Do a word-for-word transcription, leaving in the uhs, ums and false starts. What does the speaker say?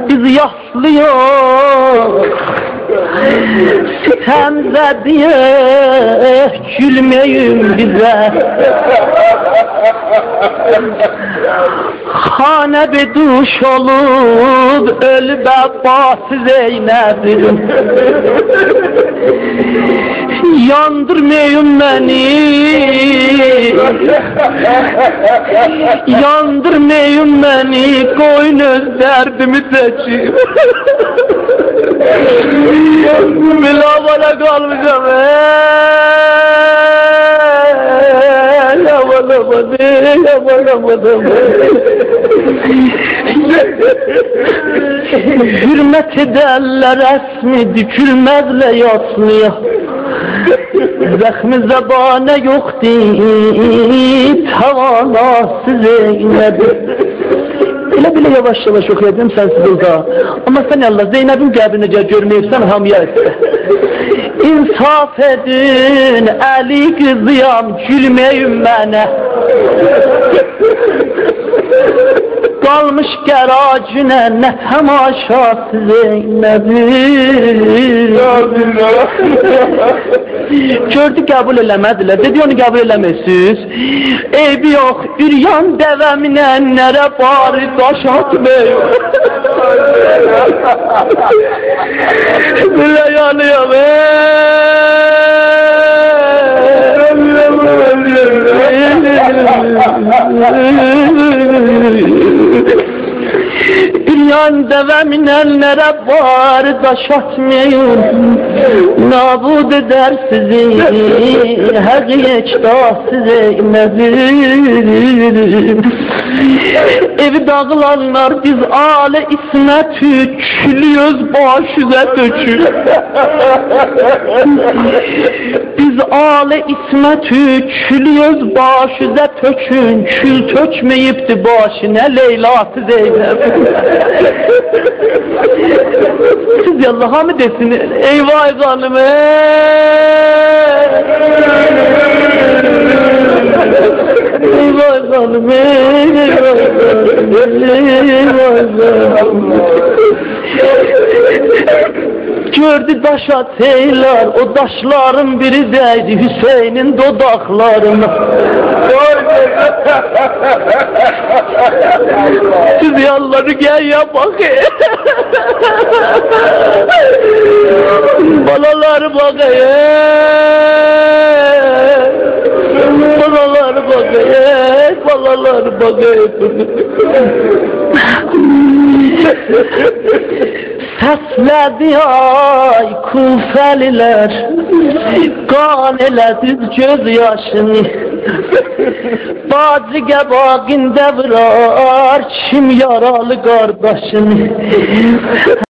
Biz yaslıyor sitemze diye gülmeyin bize. Hane bir duş olup ölü bebbası Zeynep'im. Yandırmayın beni, yandırmayın beni, koyun öz derdimi seçeyim. Bilavana kalmayacağım. Yamalamadım, yamalamadım. Hürmet ederler esmi, dükülmezle yaslıya. Zahmi zebane yok deyip havalası Zeynep'im. Bile bile yavaş yavaş okuyacağım sensiz olsa. Ama sen Allah Zeynep'in kabrini görmeyipsen hamya etse. İnsaf edin Ali kızıyam gülmeyin bana. Kalmış geracına ne temaşası Zeynep'im. Gördü kabul eləmədilər, dedi onu kabul eləməsiz. Eybi yok, üryan devemine nere bari taş atmıyor. Bile yanıyor be. Üryan devemine nere bari taş atmıyor. Nabud eder sizi her geçta size Zeynep'im. Evi dağılanlar biz ale ismet tüçlüyoruz başıza töçü. Biz ale ismet tüçlüyoruz başıza töçün. Kül töçmeyipti başına Leyla'sı Zeynep'im. Siz Allah'a mı desin? Eyvah canım eyvah canım eyvah canım. Gördü daş ateyler, o daşların biri değdi Hüseyin'in dodaklarına. Siz yalları gel ya bakayım. Balalar bakayım. Balalar bakayım. Balalar bakayım. Səslədi ay Kufəliler, qan elədiz göz yaşını. Bacı qəbağində vurar kim yaralı qardaşını.